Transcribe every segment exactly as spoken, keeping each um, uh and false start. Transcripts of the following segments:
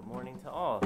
morning to all.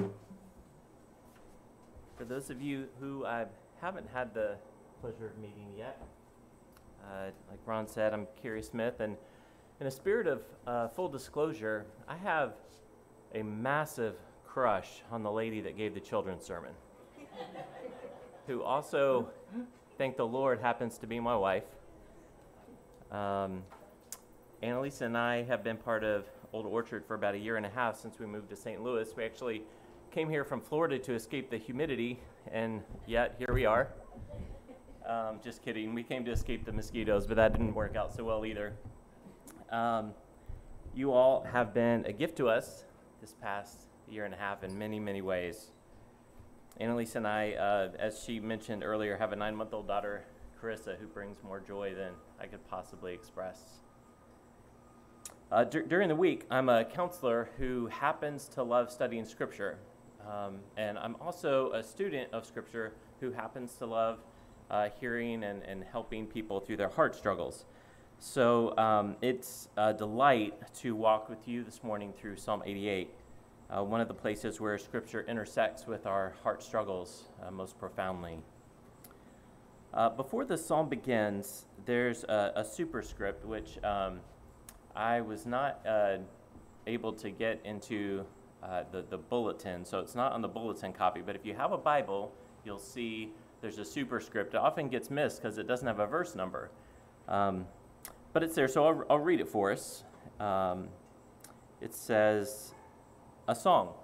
For those of you who I haven't had the pleasure of meeting yet, uh, like Ron said, I'm Kerry Smith, and in a spirit of uh, full disclosure, I have a massive crush on the lady that gave the children's sermon, who also, thank the Lord, happens to be my wife. Um, Annalisa and I have been part of Old Orchard for about a year and a half since we moved to Saint Louis. We actually came here from Florida to escape the humidity, and yet here we are. Um, just kidding. We came to escape the mosquitoes, but that didn't work out so well either. Um, you all have been a gift to us this past year and a half in many, many ways. Annalisa and I, uh, as she mentioned earlier, have a nine-month-old daughter, Carissa, who brings more joy than I could possibly express. Uh, d- during the week, I'm a counselor who happens to love studying Scripture, um, and I'm also a student of Scripture who happens to love uh, hearing and, and helping people through their heart struggles. So um, it's a delight to walk with you this morning through Psalm eighty-eight, uh, one of the places where Scripture intersects with our heart struggles uh, most profoundly. Uh, before the psalm begins, there's a, a superscript which um, I was not uh, able to get into uh, the, the bulletin, so it's not on the bulletin copy, but if you have a Bible, you'll see there's a superscript. It often gets missed because it doesn't have a verse number, um, but it's there, so I'll, I'll read it for us. Um, it says, a song,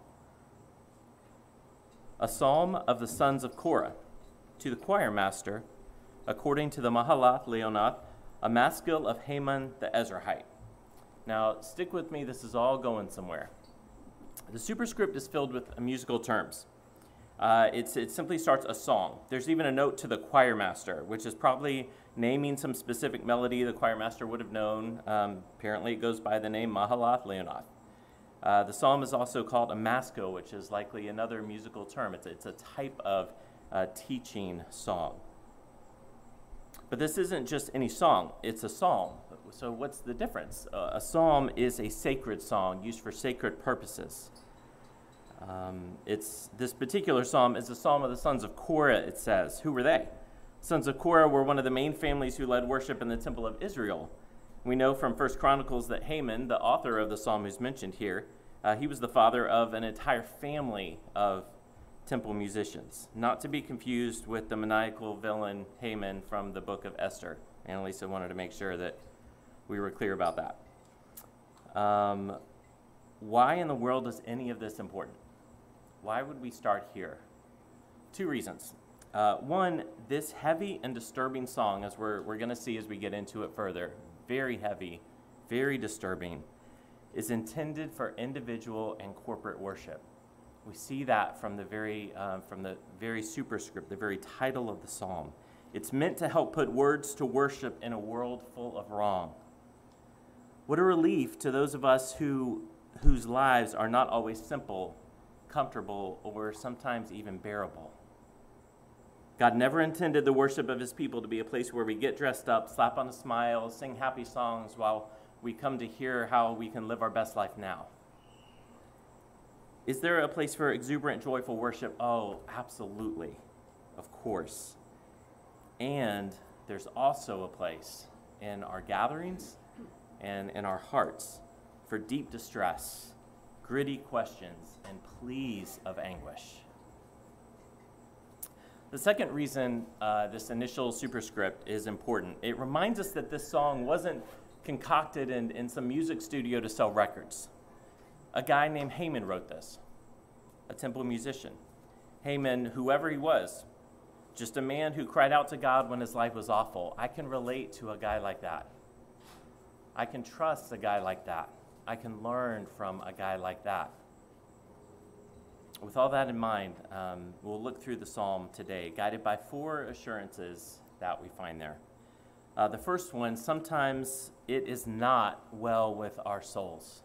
a psalm of the sons of Korah, to the choir master, according to the Mahalath Leonath, a maskil of Heman the Ezrahite. Now, stick with me, this is all going somewhere. The superscript is filled with musical terms. Uh, it's, it simply starts a song. There's even a note to the choir master, which is probably naming some specific melody the choir master would have known. Um, apparently it goes by the name Mahalath Leonath. Uh, the psalm is also called a maskil, which is likely another musical term. It's, it's a type of uh, teaching song. But this isn't just any song, it's a psalm. So what's the difference? Uh, a psalm is a sacred song used for sacred purposes. Um, it's this particular psalm is the psalm of the sons of Korah, it says. Who were they? Sons of Korah were one of the main families who led worship in the temple of Israel. We know from First Chronicles that Haman, the author of the psalm who's mentioned here, uh, he was the father of an entire family of temple musicians, not to be confused with the maniacal villain Haman from the book of Esther. Annalisa wanted to make sure that we were clear about that. Um, why in the world is any of this important? Why would we start here? Two reasons. Uh, one, this heavy and disturbing song, as we're, we're going to see as we get into it further, very heavy, very disturbing, is intended for individual and corporate worship. We see that from the very uh, from the very superscript, the very title of the psalm. It's meant to help put words to worship in a world full of wrong. What a relief to those of us who whose lives are not always simple, comfortable, or sometimes even bearable. God never intended the worship of his people to be a place where we get dressed up, slap on a smile, sing happy songs while we come to hear how we can live our best life now. Is there a place for exuberant, joyful worship? Oh, absolutely, of course. And there's also a place in our gatherings and in our hearts for deep distress, gritty questions, and pleas of anguish. The second reason uh, this initial superscript is important, it reminds us that this song wasn't concocted in, in some music studio to sell records. A guy named Haman wrote this, a temple musician. Haman, whoever he was, just a man who cried out to God when his life was awful. I can relate to a guy like that. I can trust a guy like that. I can learn from a guy like that. With all that in mind, um, we'll look through the psalm today, guided by four assurances that we find there. Uh, the first one, sometimes it is not well with our souls.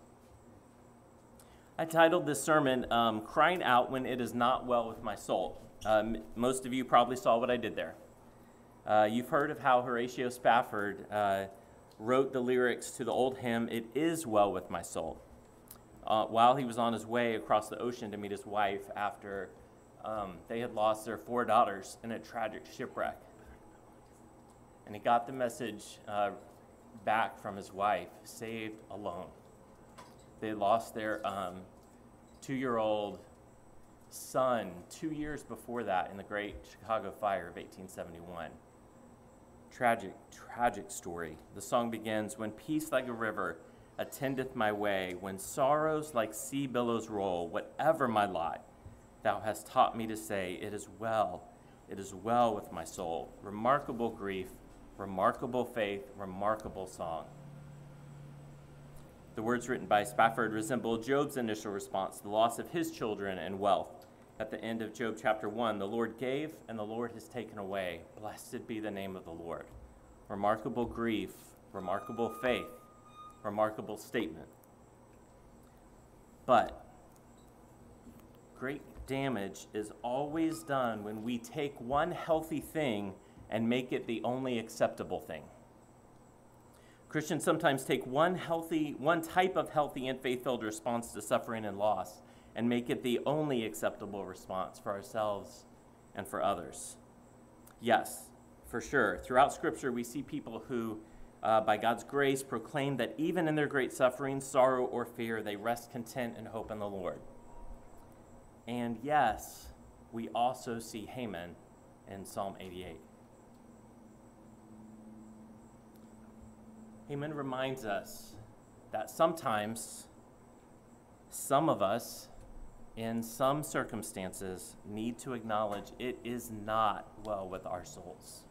I titled this sermon, um, Crying Out When It Is Not Well With My Soul. Um, most of you probably saw what I did there. Uh, you've heard of how Horatio Spafford uh, wrote the lyrics to the old hymn, It Is Well With My Soul. uh, while he was on his way across the ocean to meet his wife after um, they had lost their four daughters in a tragic shipwreck. And he got the message uh, back from his wife, saved alone. They lost their um, two-year-old son two years before that in the Great Chicago Fire of eighteen seventy-one. Tragic, tragic story. The song begins, "When peace like a river attendeth my way, when sorrows like sea billows roll, whatever my lot, thou hast taught me to say, it is well, it is well with my soul." Remarkable grief, remarkable faith, remarkable song. The words written by Spafford resemble Job's initial response to the loss of his children and wealth. At the end of Job chapter one, the Lord gave and the Lord has taken away. Blessed be the name of the Lord. Remarkable grief, remarkable faith, remarkable statement. But great damage is always done when we take one healthy thing and make it the only acceptable thing. Christians sometimes take one healthy, one type of healthy and faith-filled response to suffering and loss and make it the only acceptable response for ourselves and for others. Yes, for sure. Throughout Scripture, we see people who, uh, by God's grace, proclaim that even in their great suffering, sorrow, or fear, they rest content and hope in the Lord. And yes, we also see Haman in Psalm eighty-eight. Haman reminds us that sometimes some of us, in some circumstances, need to acknowledge it is not well with our souls.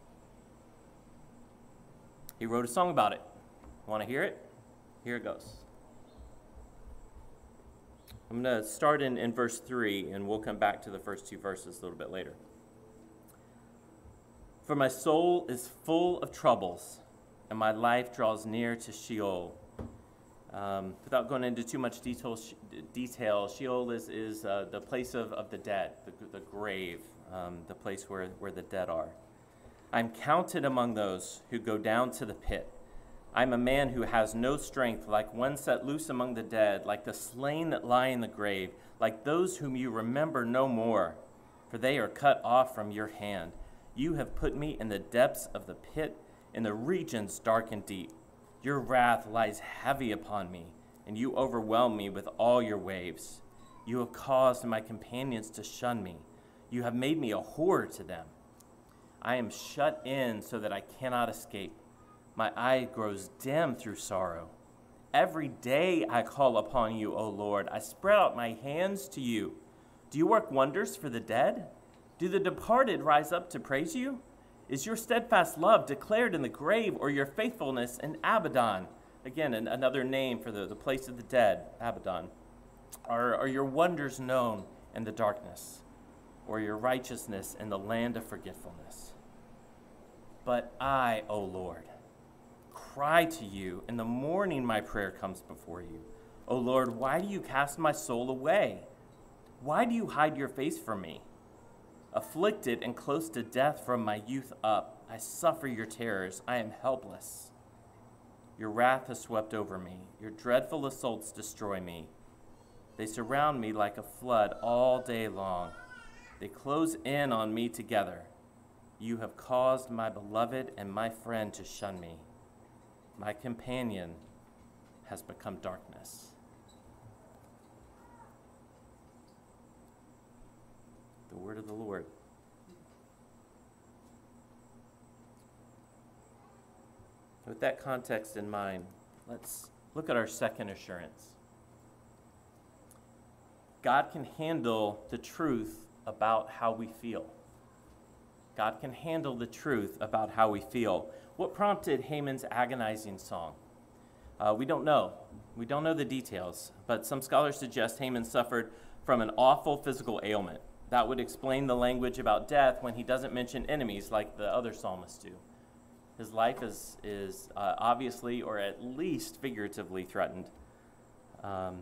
He wrote a song about it. Want to hear it? Here it goes. I'm going to start in, in verse three, and we'll come back to the first two verses a little bit later. "For my soul is full of troubles, and my life draws near to Sheol." Um, without going into too much detail, detail Sheol is, is uh, the place of, of the dead, the, the grave, um, the place where, where the dead are. "I'm counted among those who go down to the pit. I'm a man who has no strength, like one set loose among the dead, like the slain that lie in the grave, like those whom you remember no more, for they are cut off from your hand. You have put me in the depths of the pit, in the regions dark and deep. Your wrath lies heavy upon me, and you overwhelm me with all your waves. You have caused my companions to shun me. You have made me a horror to them. I am shut in so that I cannot escape. My eye grows dim through sorrow. Every day I call upon you, O Lord. I spread out my hands to you. Do you work wonders for the dead? Do the departed rise up to praise you? Is your steadfast love declared in the grave, or your faithfulness in Abaddon?" Again, an, another name for the, the place of the dead, Abaddon. Are, are your wonders known in the darkness, or your righteousness in the land of forgetfulness? But I, O Lord, cry to you. In the morning my prayer comes before you. O Lord, why do you cast my soul away? Why do you hide your face from me? Afflicted and close to death from my youth up, I suffer your terrors. I am helpless. Your wrath has swept over me. Your dreadful assaults destroy me. They surround me like a flood all day long. They close in on me together. You have caused my beloved and my friend to shun me. My companion has become darkness. The word of the Lord. With that context in mind, let's look at our second assurance. God can handle the truth about how we feel. God can handle the truth about how we feel. What prompted Haman's agonizing song? Uh, we don't know. We don't know the details, but some scholars suggest Haman suffered from an awful physical ailment. That would explain the language about death when he doesn't mention enemies like the other psalmists do. His life is, is uh, obviously, or at least figuratively, threatened. Um,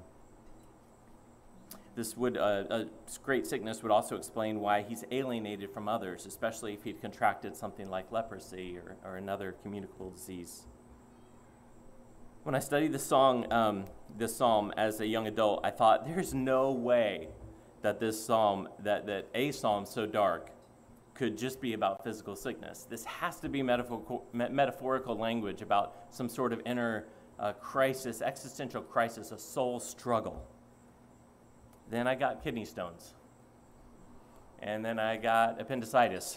this would, uh, a great sickness would also explain why he's alienated from others, especially if he'd contracted something like leprosy or, or another communicable disease. When I studied this song, um, this psalm as a young adult, I thought there's no way that this psalm, that, that a psalm so dark, could just be about physical sickness. This has to be metaphorical, metaphorical language about some sort of inner uh, crisis, existential crisis, a soul struggle. Then I got kidney stones. And then I got appendicitis.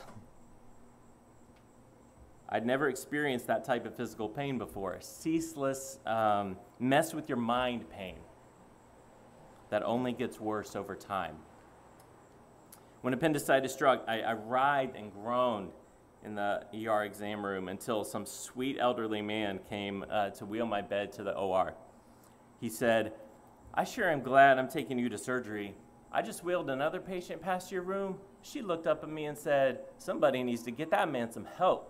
I'd never experienced that type of physical pain before. Ceaseless, um, mess with your mind pain that only gets worse over time. When appendicitis struck, I, I writhed and groaned in the E R exam room until some sweet elderly man came uh, to wheel my bed to the O R. He said, "I sure am glad I'm taking you to surgery. I just wheeled another patient past your room. She looked up at me and said, 'Somebody needs to get that man some help.'"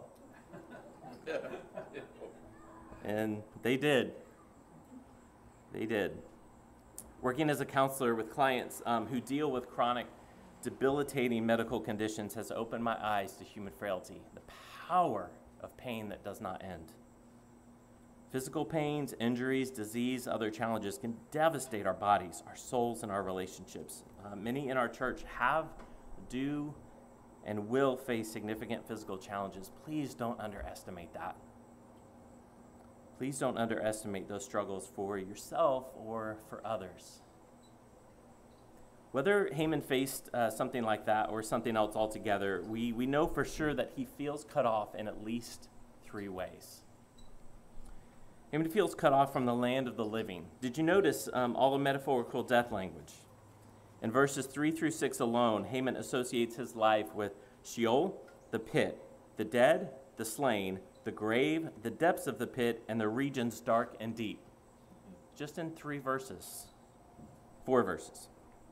And they did. They did. Working as a counselor with clients um, who deal with chronic, debilitating medical conditions has opened my eyes to human frailty, the power of pain that does not end. Physical pains, injuries, disease, other challenges can devastate our bodies, our souls, and our relationships. Uh, many in our church have, do, and will face significant physical challenges. Please don't underestimate that. Please don't underestimate those struggles for yourself or for others. Whether Haman faced uh, something like that or something else altogether, we, we know for sure that he feels cut off in at least three ways. Haman feels cut off from the land of the living. Did you notice um, all the metaphorical death language? In verses three through six alone, Haman associates his life with Sheol, the pit, the dead, the slain, the grave, the depths of the pit, and the regions dark and deep. Just in three verses, four verses.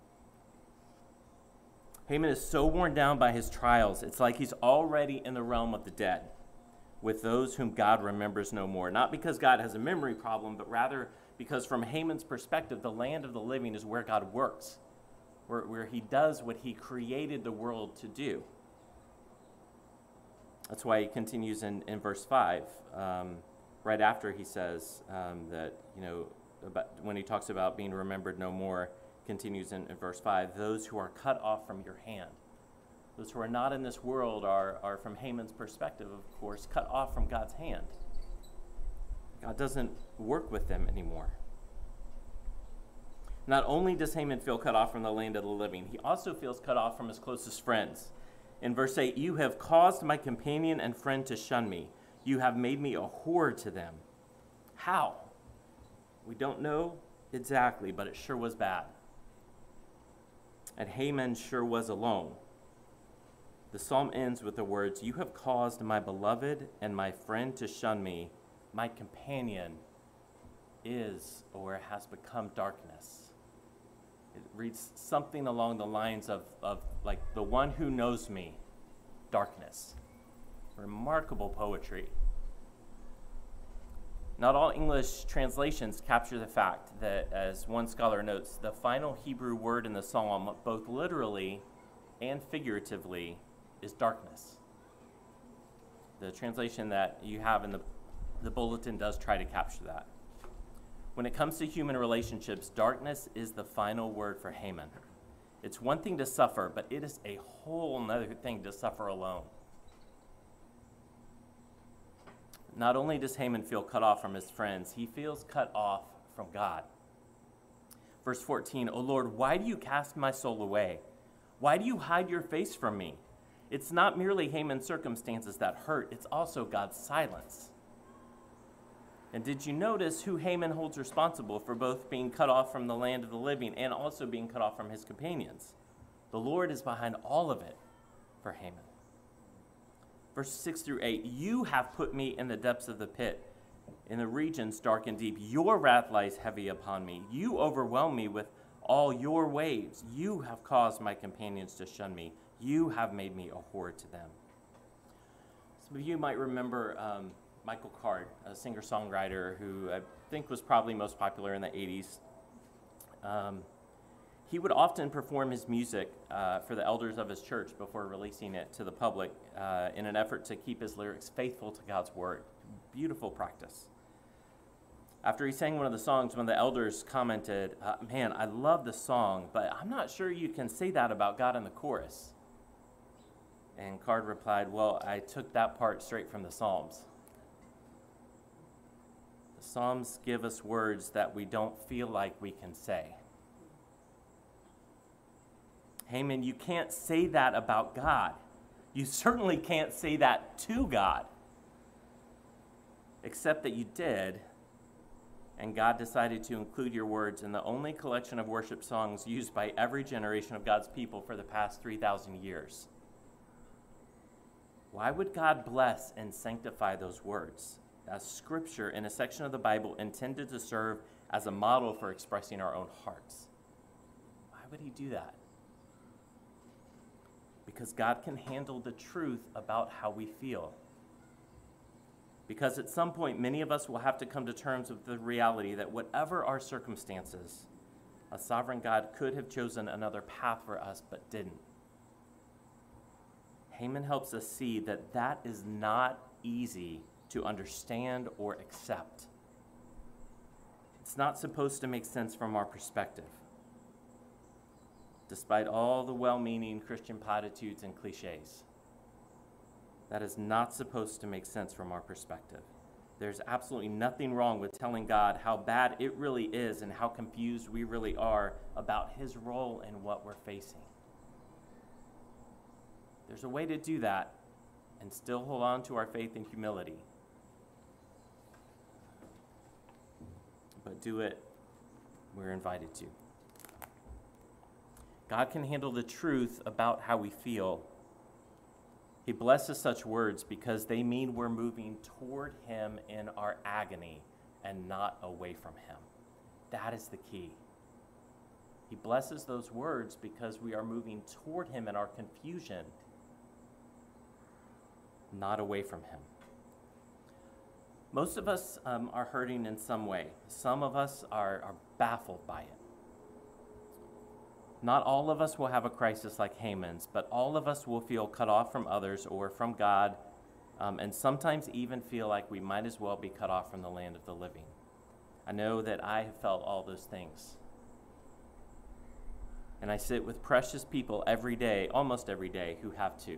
Haman is so worn down by his trials, it's like he's already in the realm of the dead, with those whom God remembers no more. Not because God has a memory problem, but rather because from Haman's perspective, the land of the living is where God works, where, where he does what he created the world to do. That's why he continues in, in verse five, um, right after he says um, that, you know, about, when he talks about being remembered no more, continues in, in verse five, those who are cut off from your hand. Those who are not in this world are, are, from Haman's perspective, of course, cut off from God's hand. God doesn't work with them anymore. Not only does Haman feel cut off from the land of the living, he also feels cut off from his closest friends. In verse eight, you have caused my companion and friend to shun me. You have made me a whore to them. How? We don't know exactly, but it sure was bad. And Haman sure was alone. The psalm ends with the words, you have caused my beloved and my friend to shun me. My companion is or has become darkness. It reads something along the lines of, of like the one who knows me, darkness. Remarkable poetry. Not all English translations capture the fact that, as one scholar notes, the final Hebrew word in the psalm, both literally and figuratively, is darkness. The translation that you have in the, the bulletin does try to capture that. When it comes to human relationships, darkness is the final word for Haman. It's one thing to suffer, but it is a whole other thing to suffer alone. Not only does Haman feel cut off from his friends, he feels cut off from God. Verse fourteen, O Lord, why do you cast my soul away? Why do you hide your face from me? It's not merely Haman's circumstances that hurt, it's also God's silence. And did you notice who Haman holds responsible for both being cut off from the land of the living and also being cut off from his companions? The Lord is behind all of it for Haman. Verses six through eight, you have put me in the depths of the pit, in the regions dark and deep. Your wrath lies heavy upon me. You overwhelm me with all your waves. You have caused my companions to shun me. You have made me a whore to them. Some of you might remember um, Michael Card, a singer-songwriter who I think was probably most popular in the eighties. Um, he would often perform his music uh, for the elders of his church before releasing it to the public uh, in an effort to keep his lyrics faithful to God's word. Beautiful practice. After he sang one of the songs, one of the elders commented, uh, man, I love the song, but I'm not sure you can say that about God in the chorus. And Card replied, well, I took that part straight from the Psalms. The Psalms give us words that we don't feel like we can say. Haman, you can't say that about God. You certainly can't say that to God. Except that you did, and God decided to include your words in the only collection of worship songs used by every generation of God's people for the past three thousand years. Why would God bless and sanctify those words? As scripture in a section of the Bible intended to serve as a model for expressing our own hearts. Why would he do that? Because God can handle the truth about how we feel. Because at some point, many of us will have to come to terms with the reality that whatever our circumstances, a sovereign God could have chosen another path for us, but didn't. Haman helps us see that that is not easy to understand or accept. It's not supposed to make sense from our perspective. Despite all the well-meaning Christian platitudes and cliches, that is not supposed to make sense from our perspective. There's absolutely nothing wrong with telling God how bad it really is and how confused we really are about his role in what we're facing. There's a way to do that and still hold on to our faith and humility. But do it, we're invited to. God can handle the truth about how we feel. He blesses such words because they mean we're moving toward him in our agony and not away from him. That is the key. He blesses those words because we are moving toward him in our confusion, not away from him. Most of us um, are hurting in some way. Some of us are, are baffled by it. Not all of us will have a crisis like Haman's, but all of us will feel cut off from others or from God, um, and sometimes even feel like we might as well be cut off from the land of the living. I know that I have felt all those things. And I sit with precious people every day, almost every day, who have too.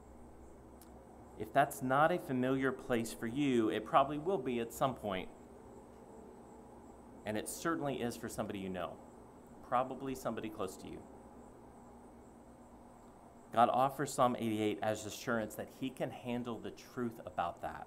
If that's not a familiar place for you, it probably will be at some point. And it certainly is for somebody you know. Probably somebody close to you. God offers Psalm eighty-eight as assurance that he can handle the truth about that.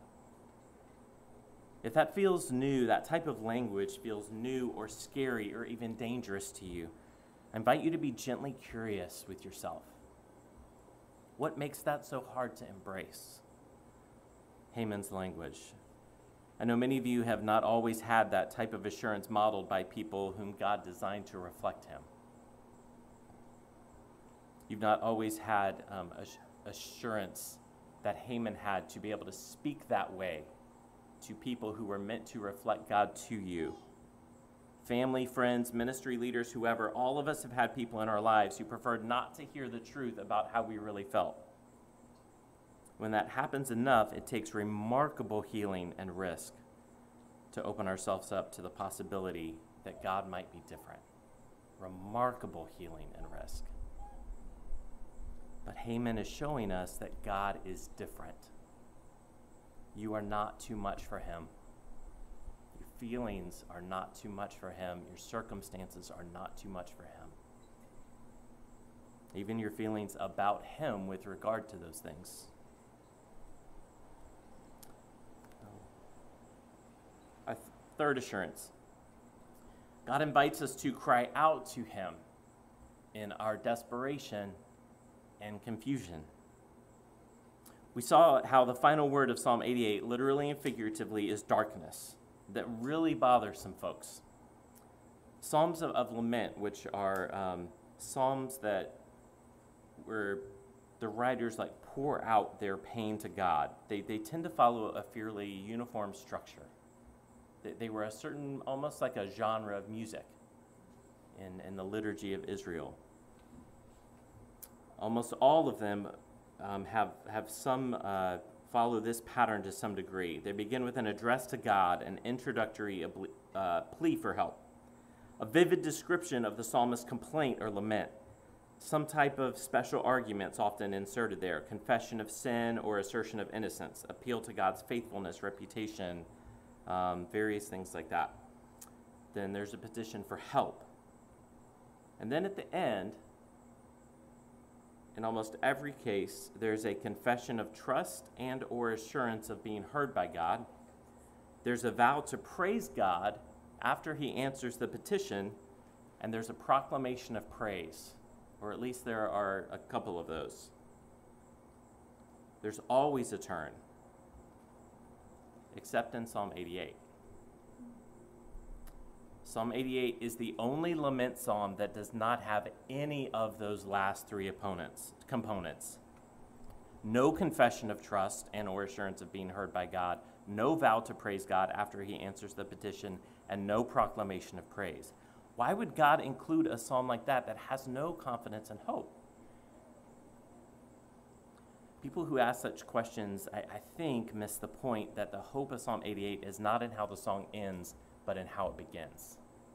If that feels new, that type of language feels new or scary or even dangerous to you, I invite you to be gently curious with yourself. What makes that so hard to embrace? Haman's language. I know many of you have not always had that type of assurance modeled by people whom God designed to reflect him. You've not always had um, assurance that Haman had to be able to speak that way to people who were meant to reflect God to you. Family, friends, ministry leaders, whoever, all of us have had people in our lives who preferred not to hear the truth about how we really felt. When that happens enough, it takes remarkable healing and risk to open ourselves up to the possibility that God might be different. Remarkable healing and risk. But Haman is showing us that God is different. You are not too much for him. Your feelings are not too much for him. Your circumstances are not too much for him. Even your feelings about him with regard to those things. A th- third assurance. God invites us to cry out to him in our desperation and confusion. We saw how the final word of Psalm eighty-eight, literally and figuratively, is darkness. That really bothers some folks. Psalms of, of lament, which are um, psalms that where the writers like pour out their pain to God, they, they tend to follow a fairly uniform structure. They, they were a certain, almost like a genre of music in, in the liturgy of Israel. Almost all of them um, have, have some, uh, follow this pattern to some degree. They begin with an address to God, an introductory uh, plea for help. A vivid description of the psalmist's complaint or lament. Some type of special arguments often inserted there. Confession of sin or assertion of innocence. Appeal to God's faithfulness, reputation, um, various things like that. Then there's a petition for help. And then at the end, in almost every case, there's a confession of trust and or assurance of being heard by God. There's a vow to praise God after he answers the petition, and there's a proclamation of praise, or at least there are a couple of those. There's always a turn, except in Psalm eighty-eight. Psalm eighty-eight is the only lament psalm that does not have any of those last three opponents, components. No confession of trust and or assurance of being heard by God, no vow to praise God after he answers the petition, and no proclamation of praise. Why would God include a psalm like that that has no confidence and hope? People who ask such questions, I, I think, miss the point that the hope of Psalm eighty-eight is not in how the song ends, but in how it begins.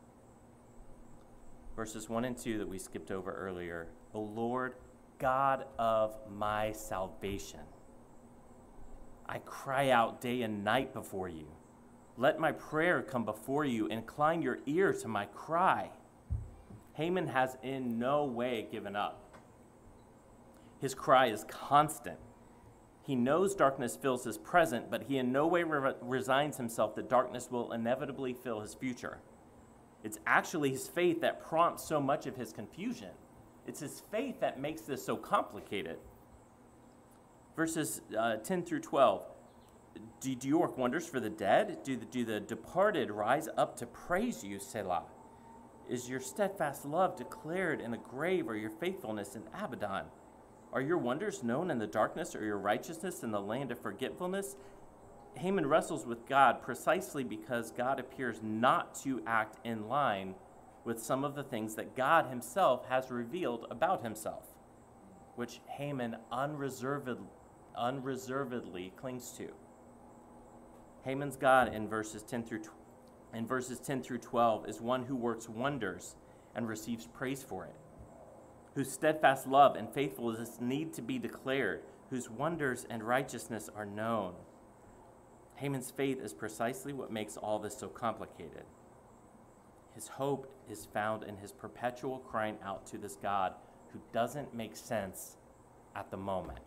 Verses one and two that we skipped over earlier. O Lord, God of my salvation, I cry out day and night before you. Let my prayer come before you. Incline your ear to my cry. Heman has in no way given up. His cry is constant. He knows darkness fills his present, but he in no way re- resigns himself that darkness will inevitably fill his future. It's actually his faith that prompts so much of his confusion. It's his faith that makes this so complicated. Verses uh, ten through twelve. Do, do you work wonders for the dead? Do the, do the departed rise up to praise you, Selah? Is your steadfast love declared in a grave, or your faithfulness in Abaddon? Are your wonders known in the darkness, or your righteousness in the land of forgetfulness? Heman wrestles with God precisely because God appears not to act in line with some of the things that God himself has revealed about himself, which Heman unreserved, unreservedly clings to. Heman's God in verses ten through in verses ten through twelve is one who works wonders and receives praise for it, whose steadfast love and faithfulness need to be declared, whose wonders and righteousness are known. Heman's faith is precisely what makes all this so complicated. His hope is found in his perpetual crying out to this God who doesn't make sense at the moment.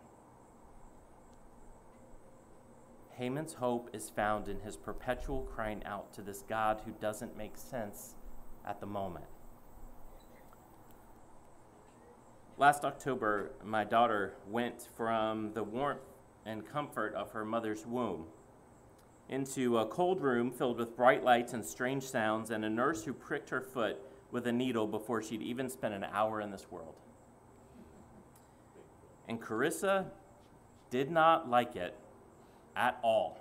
Heman's hope is found in his perpetual crying out to this God who doesn't make sense at the moment. Last October, my daughter went from the warmth and comfort of her mother's womb into a cold room filled with bright lights and strange sounds, and a nurse who pricked her foot with a needle before she'd even spent an hour in this world. And Carissa did not like it at all.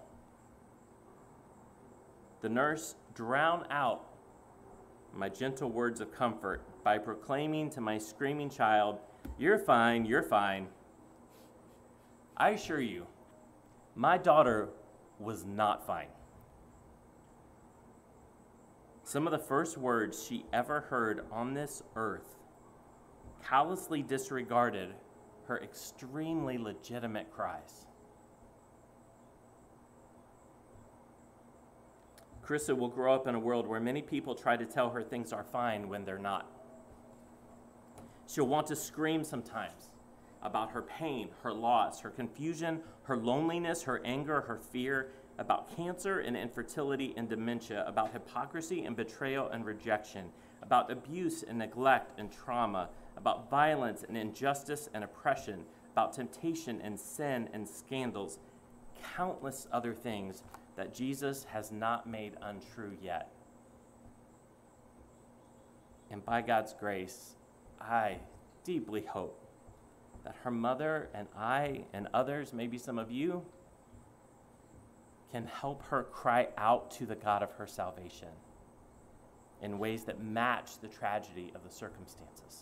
The nurse drowned out my gentle words of comfort by proclaiming to my screaming child, "You're fine, you're fine." I assure you, my daughter was not fine. Some of the first words she ever heard on this earth callously disregarded her extremely legitimate cries. Carissa will grow up in a world where many people try to tell her things are fine when they're not. She'll want to scream sometimes about her pain, her loss, her confusion, her loneliness, her anger, her fear, about cancer and infertility and dementia, about hypocrisy and betrayal and rejection, about abuse and neglect and trauma, about violence and injustice and oppression, about temptation and sin and scandals, countless other things that Jesus has not made untrue yet. And by God's grace, I deeply hope that her mother and I and others, maybe some of you, can help her cry out to the God of her salvation in ways that match the tragedy of the circumstances.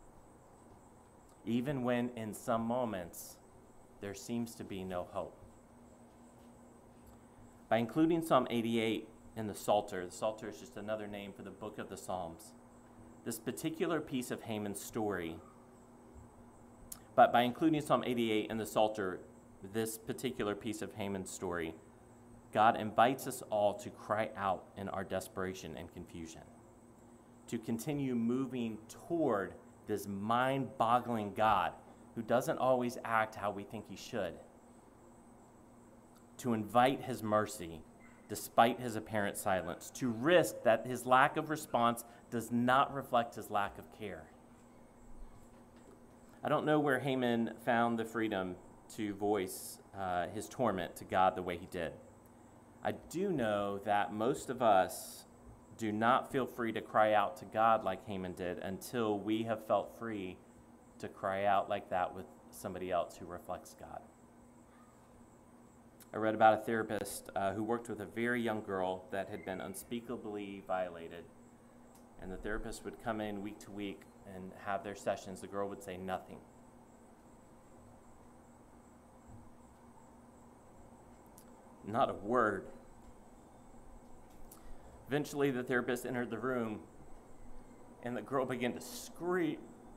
Even when in some moments there seems to be no hope. By including Psalm eighty-eight in the Psalter. The Psalter is just another name for the book of the Psalms. This particular piece of Haman's story, but by including Psalm eighty-eight in the Psalter, this particular piece of Haman's story, God invites us all to cry out in our desperation and confusion, to continue moving toward this mind-boggling God who doesn't always act how we think he should, to invite his mercy despite his apparent silence, to risk that his lack of response does not reflect his lack of care. I don't know where Haman found the freedom to voice uh, his torment to God the way he did. I do know that most of us do not feel free to cry out to God like Haman did until we have felt free to cry out like that with somebody else who reflects God. I read about a therapist uh, who worked with a very young girl that had been unspeakably violated, and the therapist would come in week to week and have their sessions. The girl would say nothing. Not a word. Eventually, the therapist entered the room, and the girl began to scream.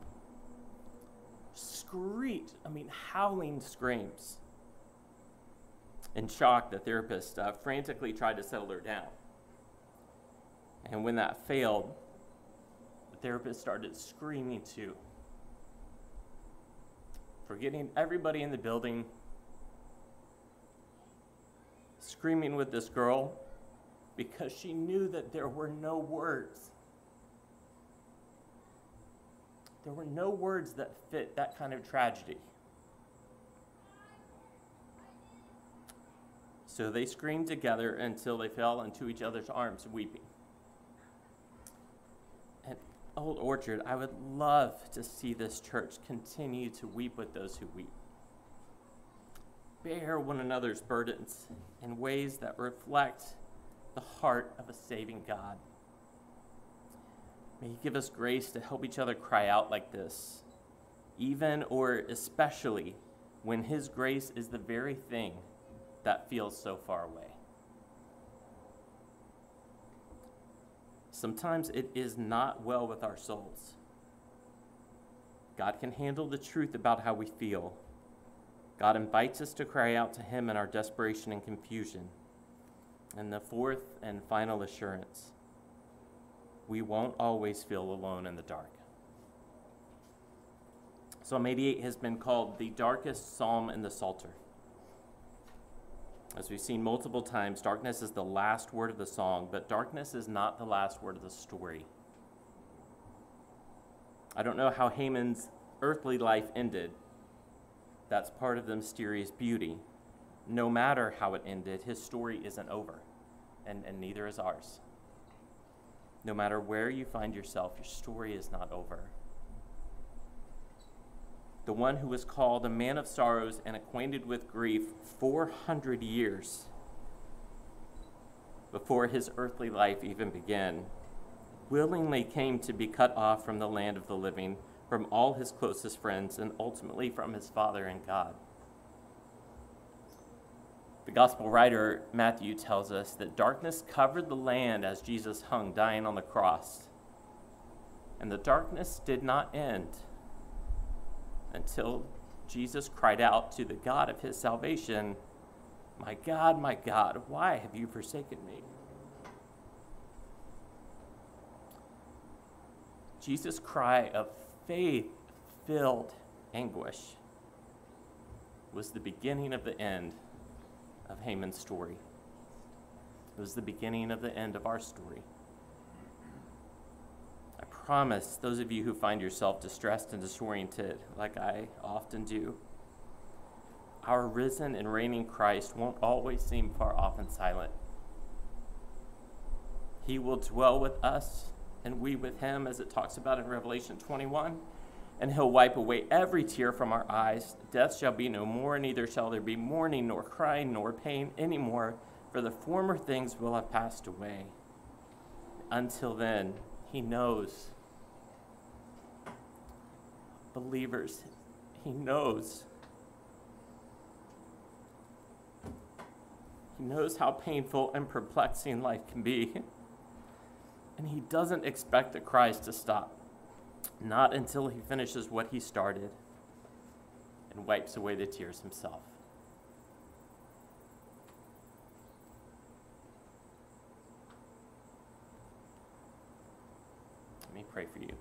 Screech, I mean, howling screams. In shock, the therapist uh, frantically tried to settle her down. And when that failed, the therapist started screaming too, forgetting everybody in the building, screaming with this girl because she knew that there were no words. There were no words that fit that kind of tragedy. So they screamed together until they fell into each other's arms, weeping. At Old Orchard, I would love to see this church continue to weep with those who weep. Bear one another's burdens in ways that reflect the heart of a saving God. May he give us grace to help each other cry out like this, even or especially when his grace is the very thing that feels so far away. Sometimes it is not well with our souls. God can handle the truth about how we feel. God invites us to cry out to him in our desperation and confusion. And the fourth and final assurance, we won't always feel alone in the dark. Psalm eighty-eight has been called the darkest psalm in the Psalter. As we've seen multiple times, darkness is the last word of the song, but darkness is not the last word of the story. I don't know how Haman's earthly life ended. That's part of the mysterious beauty. No matter how it ended, his story isn't over, and, and neither is ours. No matter where you find yourself, your story is not over. The one who was called a man of sorrows and acquainted with grief four hundred years before his earthly life even began, willingly came to be cut off from the land of the living, from all his closest friends, and ultimately from his Father and God. The gospel writer Matthew tells us that darkness covered the land as Jesus hung dying on the cross. And the darkness did not end until Jesus cried out to the God of his salvation, "My God, my God, why have you forsaken me?" Jesus' cry of faith-filled anguish was the beginning of the end of Haman's story. It was the beginning of the end of our story. I promise those of you who find yourself distressed and disoriented, like I often do, our risen and reigning Christ won't always seem far off and silent. He will dwell with us and we with him, as it talks about in Revelation twenty-one, and he'll wipe away every tear from our eyes. Death shall be no more, neither shall there be mourning, nor crying, nor pain anymore, for the former things will have passed away. Until then, he knows. Believers, he knows. He He knows how painful and perplexing life can be. And he doesn't expect the cries to stop, not until he finishes what he started and wipes away the tears himself. Let me pray for you.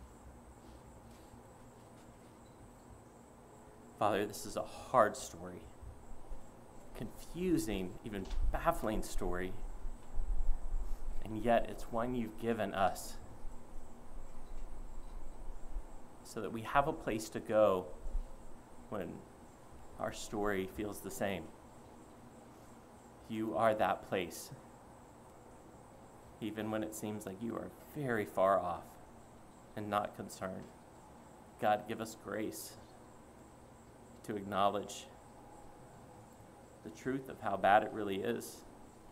Father, this is a hard story, confusing, even baffling story, and yet it's one you've given us so that we have a place to go when our story feels the same. You are that place, even when it seems like you are very far off and not concerned. God, give us grace to acknowledge the truth of how bad it really is,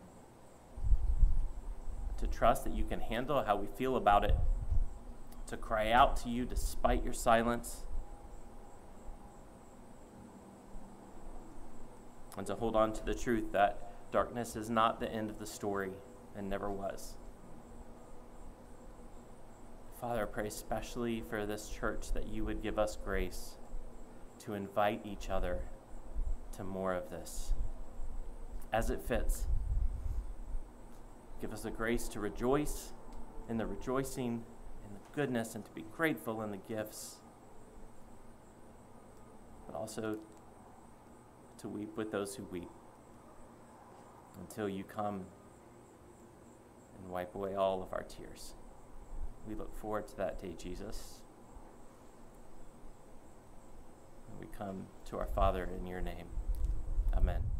to trust that you can handle how we feel about it, to cry out to you despite your silence, and to hold on to the truth that darkness is not the end of the story and never was. Father, I pray especially for this church that you would give us grace to invite each other to more of this as it fits. Give us the grace to rejoice in the rejoicing, in the goodness, and to be grateful in the gifts, but also to weep with those who weep until you come and wipe away all of our tears. We look forward to that day, Jesus. And we come to our Father in your name. Amen.